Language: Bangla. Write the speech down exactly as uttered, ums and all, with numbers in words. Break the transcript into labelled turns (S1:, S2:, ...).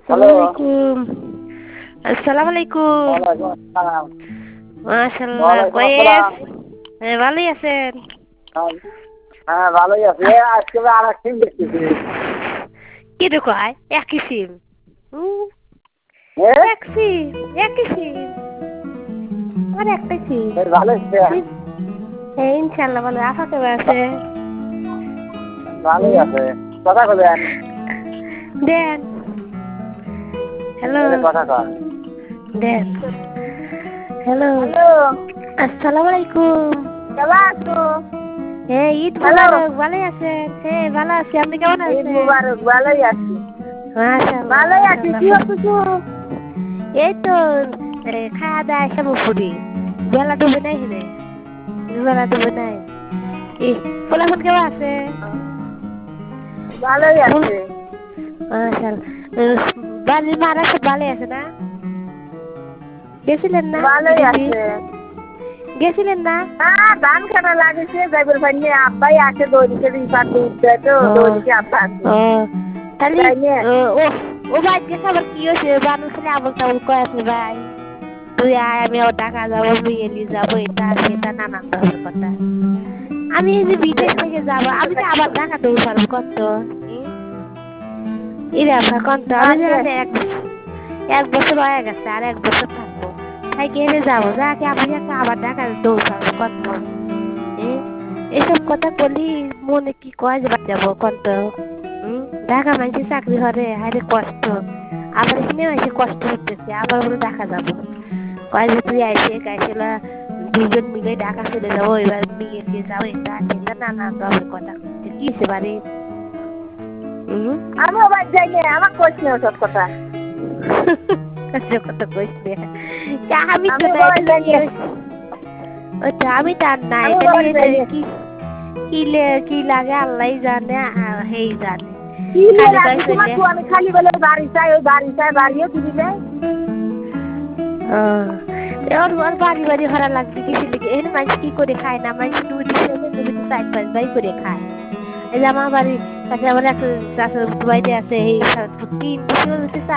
S1: হ্যালো।
S2: আসসালামু আলাইকুম। আসসালামু আলাইকুম।
S1: ওয়ালাইকুম আসসালাম।
S2: মাশাআল্লাহ
S1: ওয়ালাইকুম
S2: কয়েস
S1: আসসালাম।
S2: হ্যাঁ, ভালোই আছেন?
S1: হ্যাঁ, হ্যাঁ ভালোই আছি। এ আজকে আরেক সিম দেখতেছি।
S2: কি কয়? একই সিম। হুম,
S1: এ
S2: এক সিম, একই সিম। আমার একটাই সিম।
S1: বেশ ভালো আছেন?
S2: হ্যাঁ, ইনশাআল্লাহ ভালো। আপা কেমন আছে?
S1: ভালোই
S2: হুম?
S1: আছে। কথা কবেন?
S2: দেন। হ্যালো।
S1: এলে কথা কন।
S2: দেন। হ্যালো।
S1: হ্যালো।
S2: আসসালামু আলাইকুম।
S1: কেমন আছো?
S2: হ্যাঁ, ঈদ
S1: হ্যালো।
S2: মোবারক। ভালোই আছেন? হ্যাঁ, ভালো আছি। আপনি কেমন
S1: ঈদ
S2: আছেন?
S1: মুবারক। ভালোই আছি।
S2: মাশাআল্লাহ,
S1: ভালোই আছি।
S2: মাশাআল্লাহ।
S1: কি হচ্ছে?
S2: এই তো এ, খাওয়া দাওয়া এসে মুখুরি বেলা ডুবে নাই হিনে বেলা ডুবে নাই ই ফলাফল কেমন আছে
S1: ভালোই
S2: ফুল
S1: আছে।
S2: মাশাআল্লাহ বাড়ির মারা সব ভালো আছে না গেছিলেন না
S1: ভালোই
S2: দিদি
S1: আছে।
S2: গেছিলেন না
S1: হ্যাঁ, ধান কাটা লাগিয়েছে। যাইবার ভাই নিয়ে আব্বাই আছে দৌড়িতে রিফার দুধ দেয় তো
S2: ও
S1: দৌড়িতে আব্বা আছে।
S2: ও তাহলে
S1: তাই নিয়ে
S2: ও ও ও ভাই গেছে আবার কি হয়েছে বানু খালি আবল তাবল কয়ে আছে ভাই তুই আয় আমি ও টাকা যাবো মেয়েলি যাবো এটা সেটা নানান ধরনের কথা আমি এই যে বিদেশ থেকে যাবো আমি তো আবার ঢাকা দৌড় পারবো কত ইরা কত আমি
S1: আর নিয়ে
S2: জানি এক এক বছর হয়ে গেছে আর এক বছর থাকবো তাই গেলে যাবো যাকে আমি একটা আবার ঢাকা দৌড় পারবো কত এসব কথা বলি মনে কি কয় যে যাবো কত ঢাকা মানছি চাকরি হরে হারে কষ্ট আবার এখানে এসে কষ্ট হতেছে আবার বলে ঢাকা যাবো কয় যে তুই আইসে গাইছিলা দুজন মিলে ঢাকা চলে যাবো এবার বিয়ে দিয়ে যাবো এটা সেটা নানান ধরনের কথা কি হচ্ছে বাড়ি
S1: আমি আবার যাই না আমার কোচ নেই সব কথা
S2: কথা কইস আমি তো
S1: আমি বাবা যাই না।
S2: ওটা আমি তার নাই
S1: আমি বাবা
S2: তাহলে
S1: যাই না।
S2: কি কি কি লাগে আল্লাহ জানে আর হেই জানে
S1: কি নিয়ে
S2: খালি
S1: রাখি
S2: কয়
S1: তোমার
S2: চলে
S1: তো আমি খালি বলে বাড়ি চাই ওই বাড়ি চাই বাড়িও কিনি নেই।
S2: ওর ওর বাড়ি বাড়ি ভরা লাগবে কিছু লিখে এখানে মানুষ কি করে খায় না মানুষ দুই দিন চার পাঁচ বাই করে খায় এই যে আমার বাড়ির কাছে আমার একটা বাড়িতে আছে এই তিন